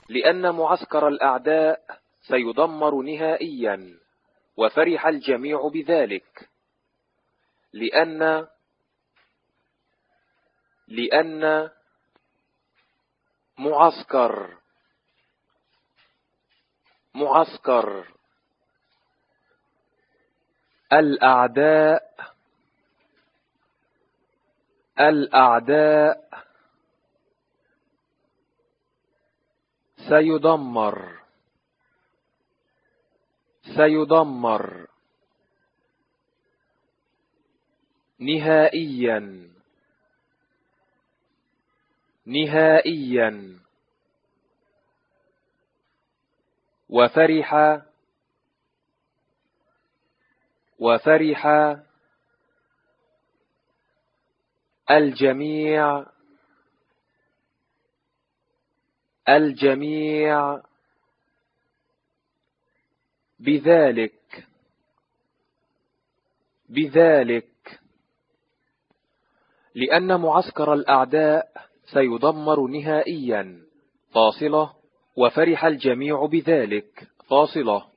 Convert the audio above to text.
لأن معسكر الأعداء سيدمر نهائيا، وفرح الجميع بذلك. لأن معسكر الأعداء سيدمر نهائيا، وفرح الجميع بذلك. لأن معسكر الأعداء سيدمر نهائيا، وفرح الجميع بذلك.